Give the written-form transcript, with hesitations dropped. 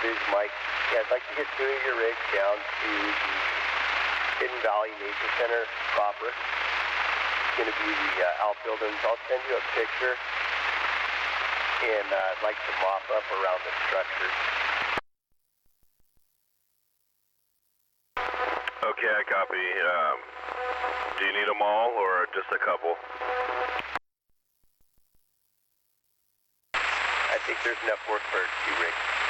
Division, Mike. Yeah, I'd like to get 2 of your rigs down to the Hidden Valley Nature Center proper. It's going to be the outbuildings. I'll send you a picture, and I'd like to mop up around the structure. Okay, I copy. Do you need them all or just a couple? I think there's enough work for 2 rigs.